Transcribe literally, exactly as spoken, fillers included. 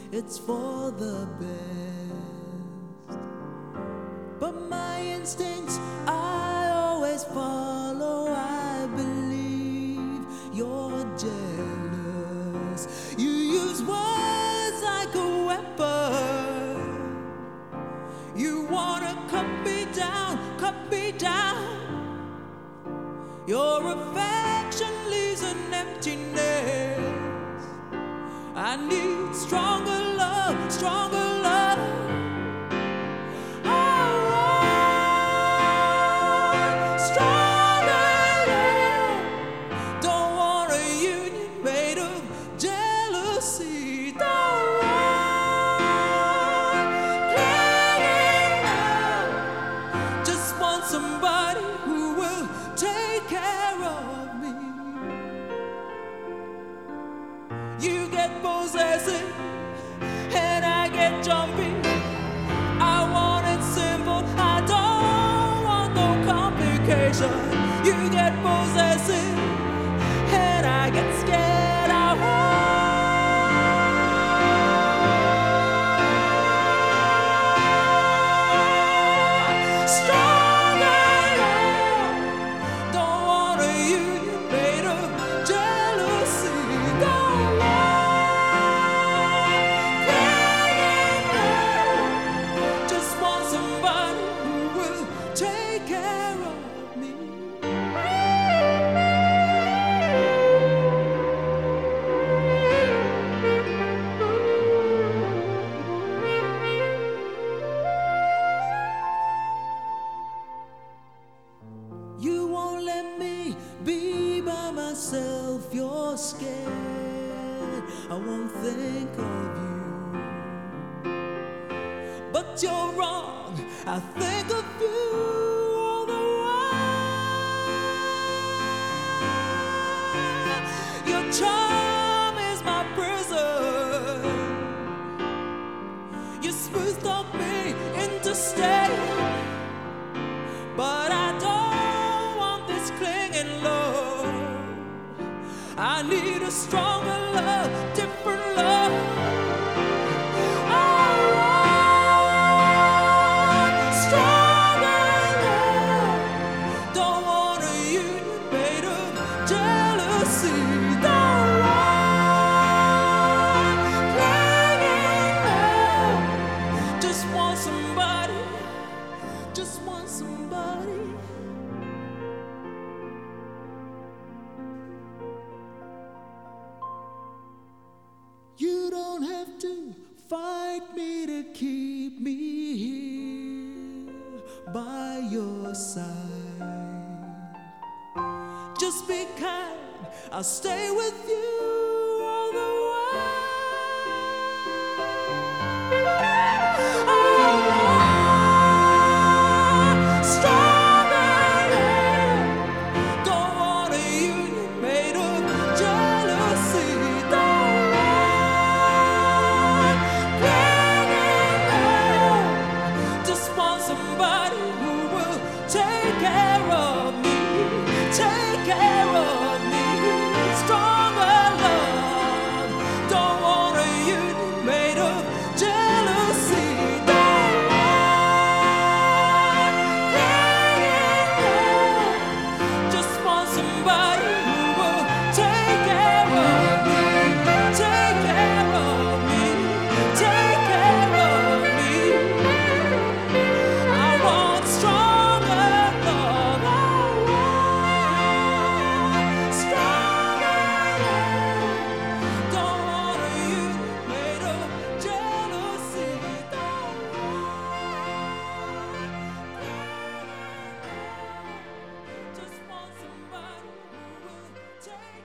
it's for the best. But my instincts I always follow. I believe you're jealous. You use words like a weapon. You wanna cut me down, cut me down. Your affection leaves an emptiness. I need stronger love, stronger love. I want stronger love. Don't want a union made of jealousy. Don't want clinging love. Just want somebody who will take care of me. You get possessive and I get jumpy. I want it simple, I don't want no complication. You get possessive and I get scared. I want stronger love. Don't want a union made of jealousy. Don't want clinging love. Just want somebody who will take care of me. You won't let me be by myself. You're scared I won't think of you. But you're wrong, I think of you all the while. Your charm is my prison. You smooth talk me into staying. But I don't want this clinging love. I need a stronger love, different love. I want stronger love. Don't want a union made of jealousy. Don't want clinging love. Just want somebody. Just want somebody. You don't have to fight me to keep me here by your side. Just be kind, I'll stay with you all the while. I want stronger love. Don't want a union made of jealousy. Don't want clinging love. Just want somebody who will take care of me, take care of me. Stronger love. Don't want a union made of jealousy. Don't want clinging love. Just want somebody who will take care of me, take care of me, take care of me. I want stronger love. I want stronger love. Don't want a union made of jealousy. Don't want just want somebody who will take